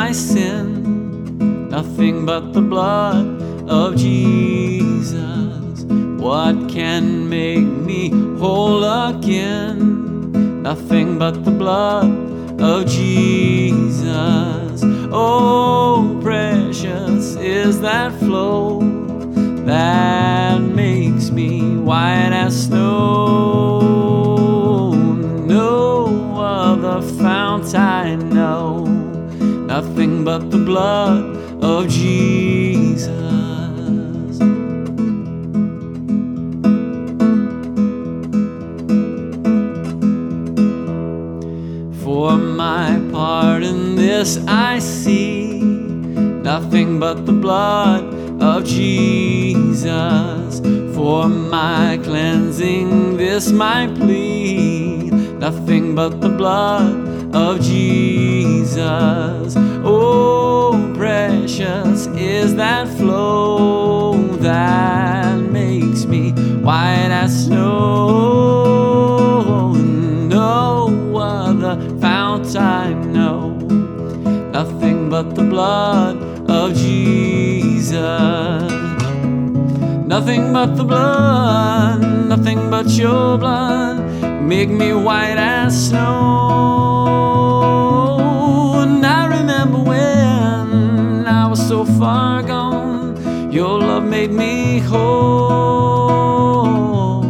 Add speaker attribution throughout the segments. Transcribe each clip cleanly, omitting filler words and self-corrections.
Speaker 1: my sin, nothing but the blood of Jesus. What can make me whole again? Nothing but the blood of Jesus. Oh, precious is that flow that makes me white as snow. No other fount I know, nothing but the blood of Jesus. For my part in this I see nothing but the blood of Jesus. For my cleansing this my plea, nothing but the blood of Jesus. Oh, precious is that flow that makes me white as snow. No other fount I know, nothing but the blood of Jesus. Nothing but the blood, nothing but your blood, make me white as snow. And I remember when I was so far gone, your love made me whole.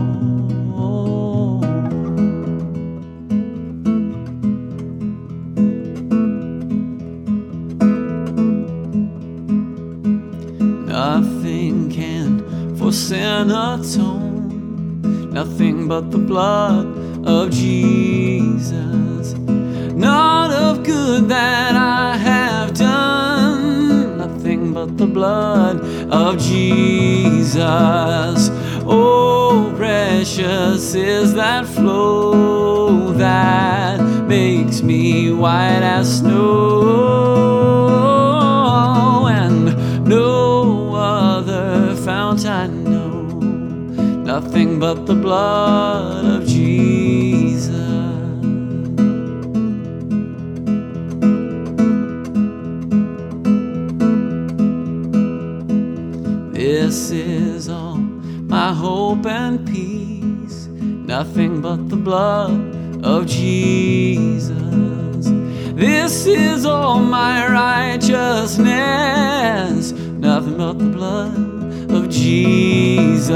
Speaker 1: Nothing can for sin atone, nothing but the blood of Jesus. Not of good that I have done, nothing but the blood of Jesus. Oh, precious is that flow that makes me white as snow. And no other fount I know, nothing but the blood of Jesus. This is all my hope and peace, nothing but the blood of Jesus. This is all my righteousness, nothing but the blood of Jesus.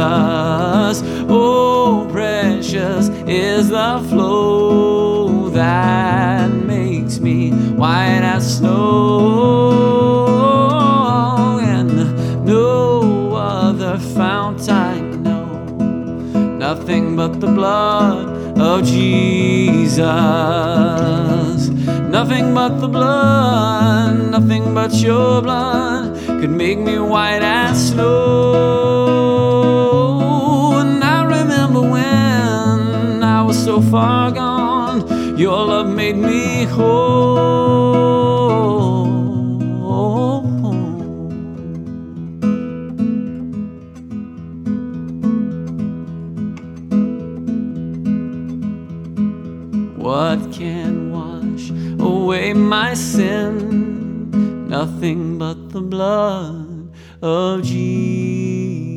Speaker 1: Oh, precious is the flow that makes me white as snow. And no other fount I know, nothing but the blood of Jesus. Nothing but the blood, nothing but your blood could make me white as snow. And I remember when I was so far gone, your love made me whole. What can wash away my sin? Nothing but the blood of Jesus.